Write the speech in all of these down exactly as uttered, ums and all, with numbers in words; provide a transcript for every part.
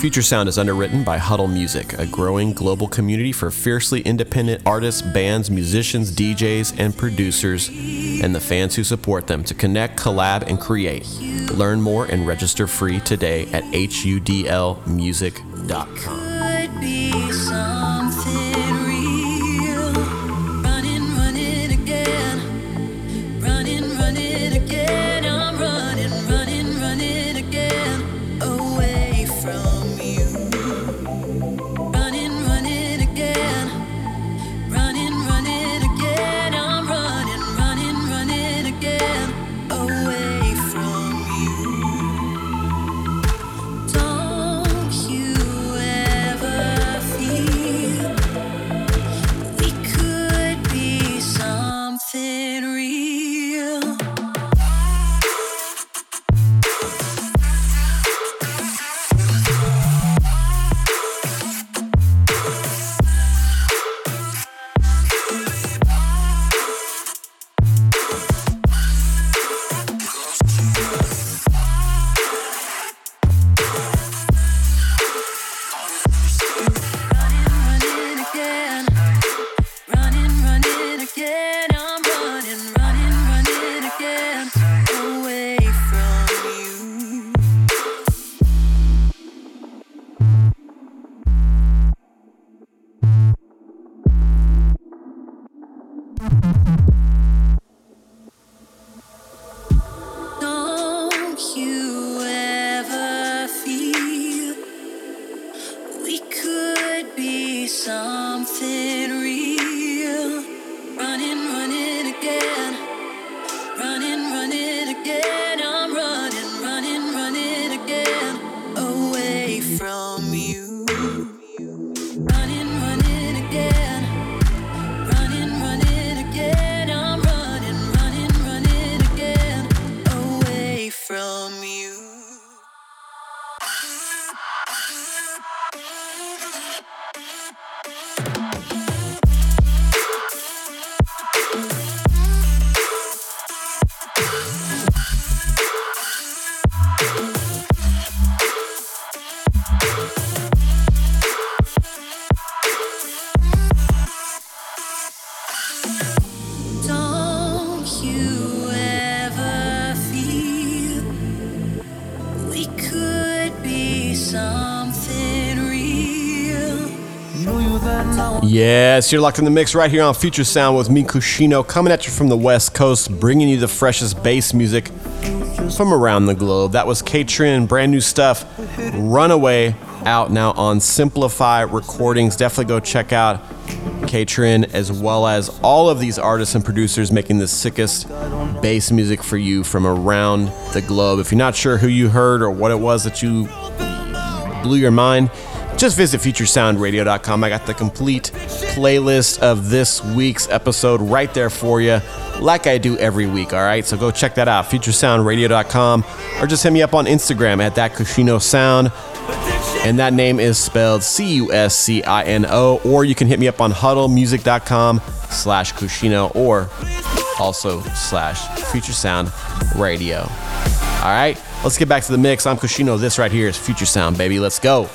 Future Sound is underwritten by Huddle Music, a growing global community for fiercely independent artists, bands, musicians, D Js, and producers, and the fans who support them to connect, collab, and create. Learn more and register free today at H U D L music dot com. Yes, you're locked in the mix right here on Future Sound with me, Kushino, coming at you from the West Coast, bringing you the freshest bass music from around the globe. That was K-Trin, brand new stuff, Runaway, out now on Simplify Recordings. Definitely go check out K-Trin, as well as all of these artists and producers making the sickest bass music for you from around the globe. If you're not sure who you heard or what it was that you blew your mind, just visit future sound radio dot com. I got the complete playlist of this week's episode right there for you, like I do every week, all right? So go check that out, future sound radio dot com, or just hit me up on Instagram at that Kushino Sound, and that name is spelled C U S C I N O, or you can hit me up on huddle music dot com slash Kushino, or also slash Future Sound Radio. All right, let's get back to the mix. I'm Kushino. This right here is Future Sound, baby. Let's go.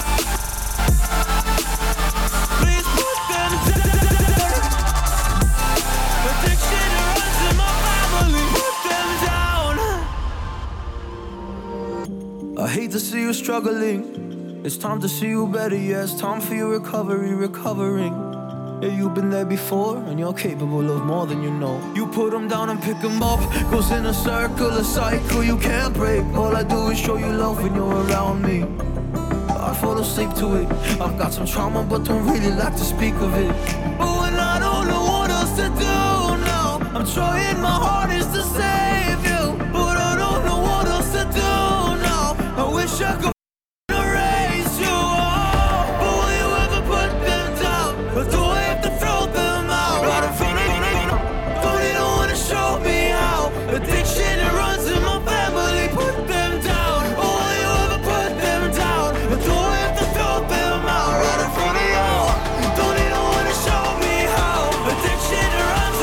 I hate to see you struggling. It's time to see you better, yeah. It's time for your recovery, recovering. Yeah, you've been there before, and you're capable of more than you know. You put them down and pick them up. Goes in a circle, a cycle you can't break. All I do is show you love when you're around me. I fall asleep to it. I've got some trauma, but don't really like to speak of it. But when I don't know what else to do now, I'm trying my hardest to save you, but I don't know what else to do now. I wish I could erase you all, but will you ever put them down? Or do I have to throw them out? Right in front of me, don't you don't wanna show me how? Addiction, it runs in my family. Put them down, or will you ever put them down? Or do I have to throw them out? Right in front of you, don't you don't wanna show me how? Addiction, it runs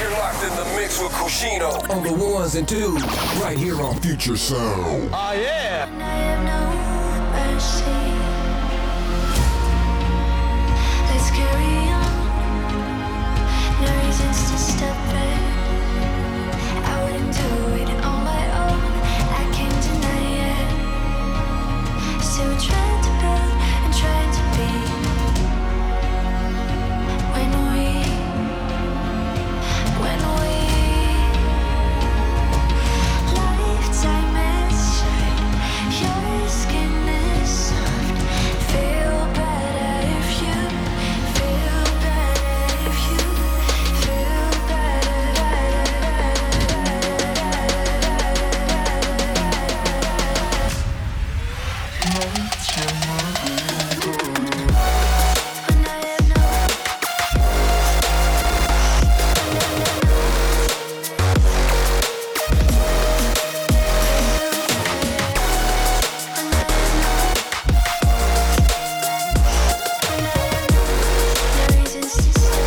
You're locked in the mix with Kushino on the ones and twos, right here on Future Sound. Oh yeah. And I have no mercy. Let's carry on. No reasons to step back. I wouldn't do it on my own. I can't deny it. Still trying to build and trying to be. When we, when we, lifetime is short. Your skin is soft. Feel better if you feel better if you feel when I have no reasons to stop.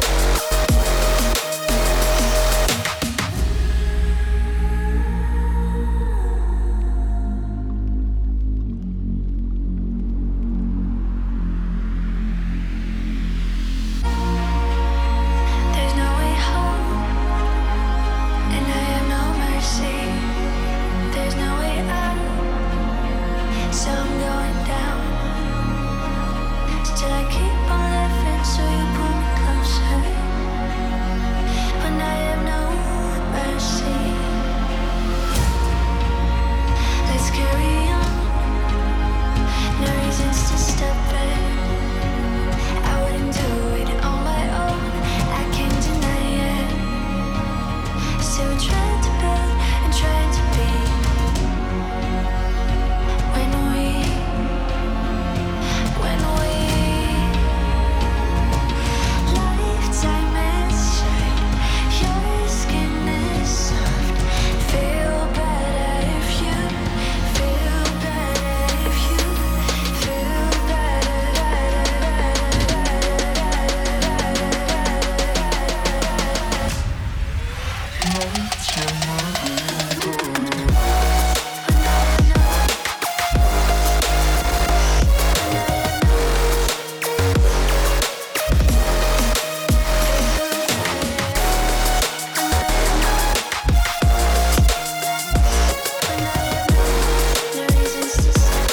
There's no way home, and I have no mercy. There's no way out, so I'm going down. Still I keep on living, so you pull me closer. When I have no mercy, let's carry on. No reasons to step back. I wouldn't do it on my own. I can't deny it. Still trying to build and trying to be. When we, when we, lifetime is short. Your skin is soft. Feel better if you feel better if you feel no reasons to stop.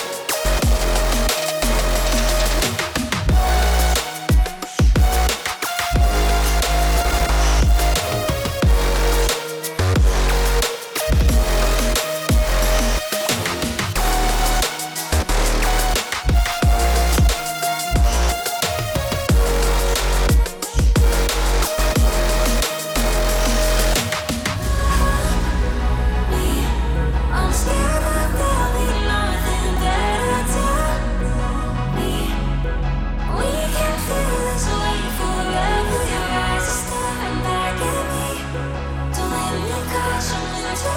I'm scared that there'll be nothing better to me. We can feel this way forever. Your eyes are staring back at me. Don't let me caught you into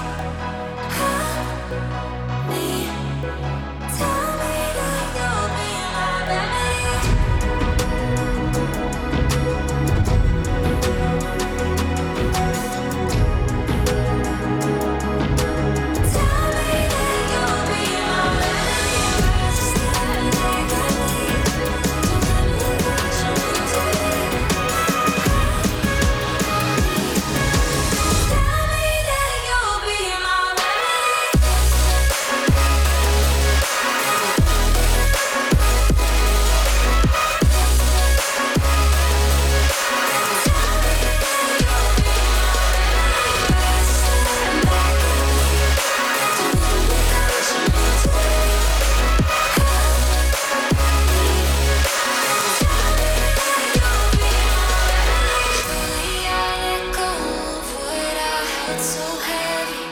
me. Tell me that you'll be my remedy. Tell me that you'll be my remedy. Your eyes are staring back at me. Don't let me caught you into Tell me that you'll be my so heavy.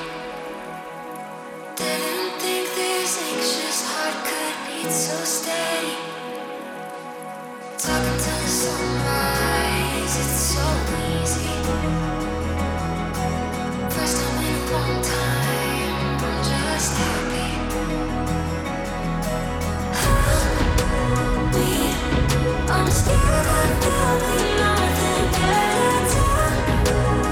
Didn't think this anxious heart could beat so steady. Talking to the sunrise, it's so easy. First time in a long time, I'm just happy. Me, I'm scared that there'll be nothing better to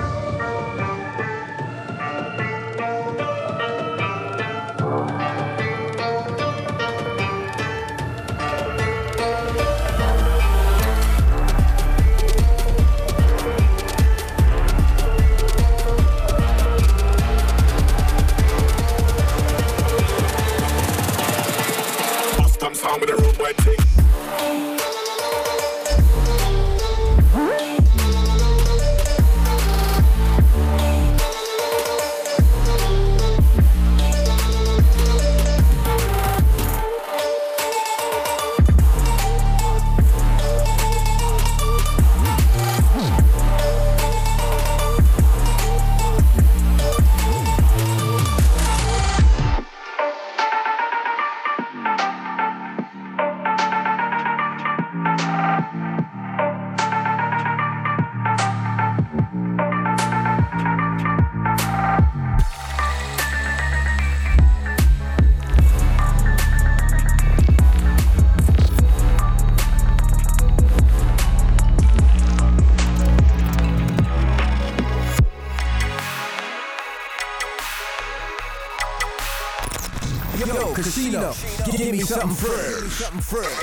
Yo, Casino, give me something fresh. Something fresh.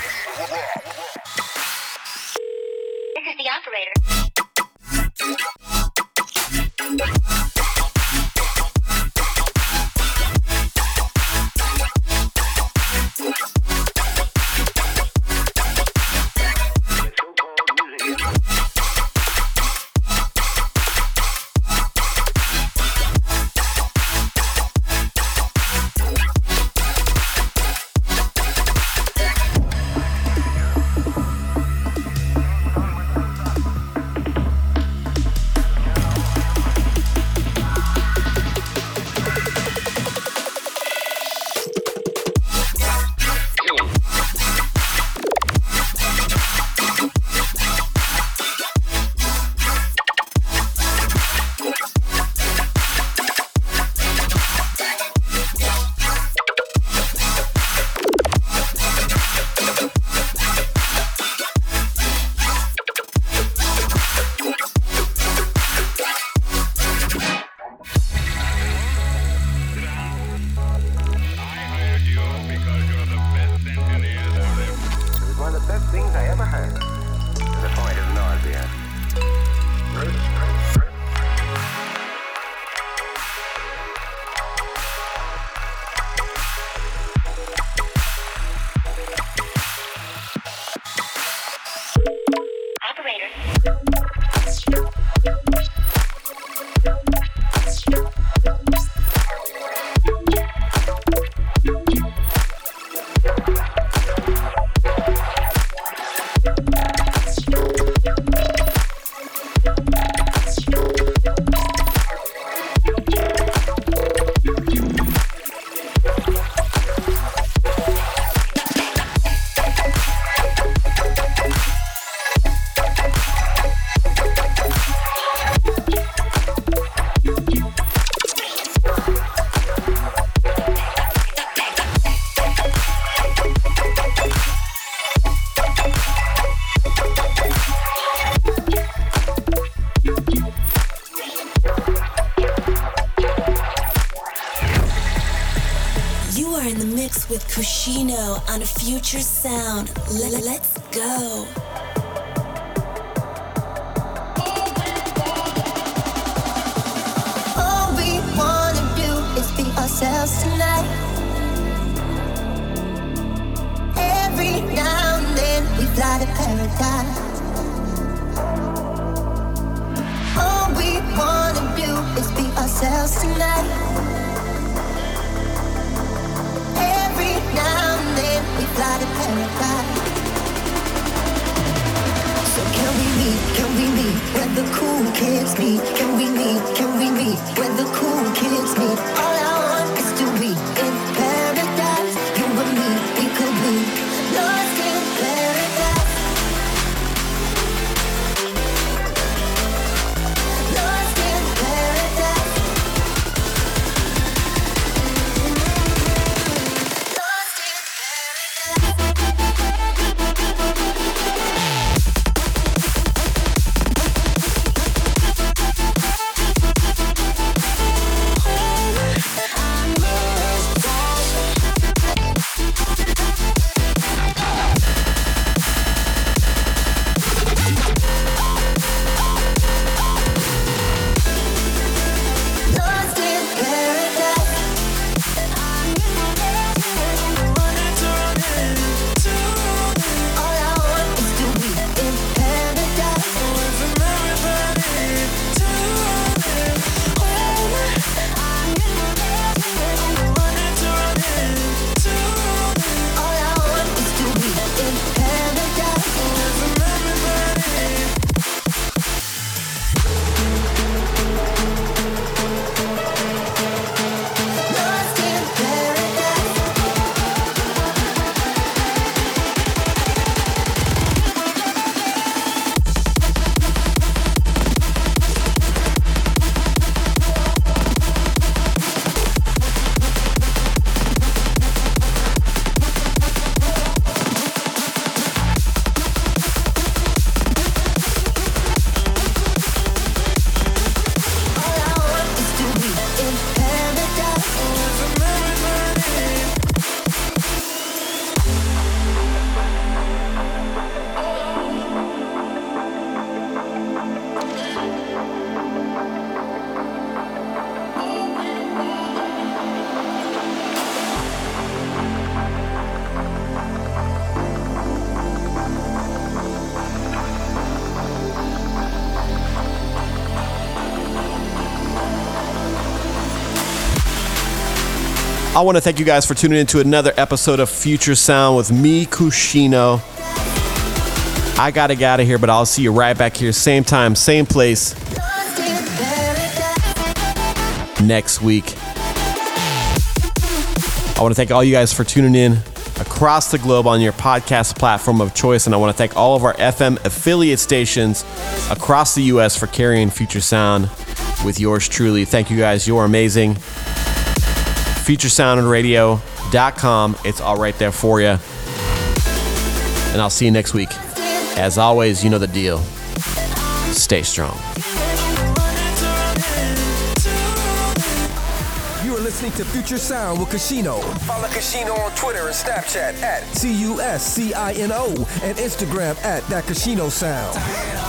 This is the operator. With Kushino on Future Sound. L- let's go. All we wanna do is be ourselves tonight. Every now and then we fly to paradise. All we wanna do is be ourselves tonight. Now and then we fly to paradise. So can we meet, can we meet where the cool kids meet? Can we meet, can we meet where the cool kids meet? All I want is to be in paradise. You and me, we could be lost in paradise. Lost in paradise. I want to thank you guys for tuning in to another episode of Future Sound with me, Kushino. I gotta get out of here, but I'll see you right back here, same time, same place, next week. I want to thank all you guys for tuning in across the globe on your podcast platform of choice, and I want to thank all of our F M affiliate stations across the U S for carrying Future Sound with yours truly. Thank you guys. You're amazing. future sound radio dot com. It's all right there for you. And I'll see you next week. As always, you know the deal. Stay strong. You are listening to Future Sound with Kushino. Follow Kushino on Twitter and Snapchat at C U S C I N O and Instagram at That Kushino Sound.